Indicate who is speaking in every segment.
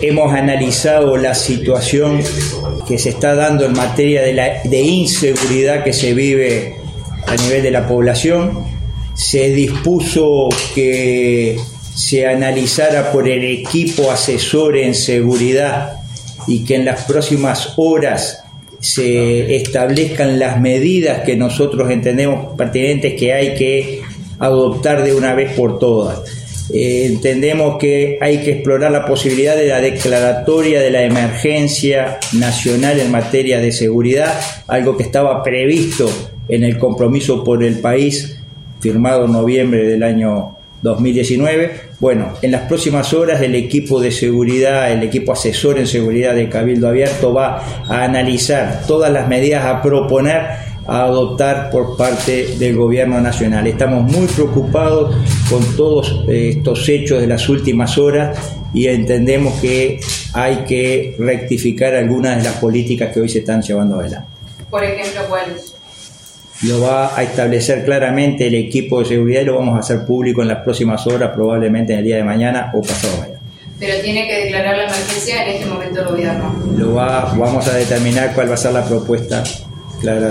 Speaker 1: hemos analizado la situación que se está dando en materia de inseguridad que se vive a nivel de la población. Se dispuso que se analizara por el equipo asesor en seguridad y que en las próximas horas se establezcan las medidas que nosotros entendemos pertinentes que hay que adoptar de una vez por todas. Entendemos que hay que explorar la posibilidad de la declaratoria de la emergencia nacional en materia de seguridad, algo que estaba previsto en el compromiso por el país firmado en noviembre del año 2019. Bueno, en las próximas horas el equipo de seguridad, el equipo asesor en seguridad de Cabildo Abierto va a analizar todas las medidas a proponer a adoptar por parte del gobierno nacional. Estamos muy preocupados con todos estos hechos de las últimas horas y entendemos que hay que rectificar algunas de las políticas que hoy se están llevando adelante.
Speaker 2: Por ejemplo, ¿cuáles?
Speaker 1: Lo va a establecer claramente el equipo de seguridad y lo vamos a hacer público en las próximas horas, probablemente en el día de mañana o pasado mañana.
Speaker 2: Pero tiene que declarar la emergencia en este momento el gobierno.
Speaker 1: Vamos a determinar cuál va a ser la propuesta clara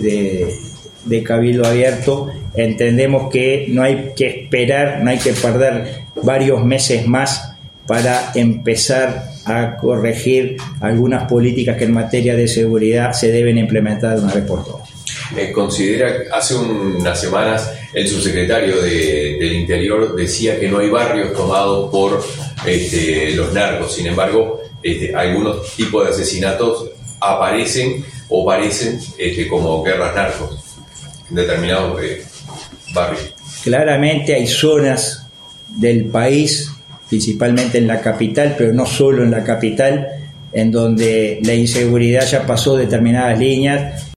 Speaker 1: de Cabildo Abierto. Entendemos que no hay que esperar, no hay que perder varios meses más para empezar a corregir algunas políticas que en materia de seguridad se deben implementar de una vez por todas.
Speaker 3: Considera, hace unas semanas el subsecretario del Interior decía que no hay barrios tomados por los narcos, sin embargo algunos tipos de asesinatos aparecen o parecen como guerras narcos en determinados barrios.
Speaker 1: Claramente hay zonas del país, principalmente en la capital, pero no solo en la capital, en donde la inseguridad ya pasó determinadas líneas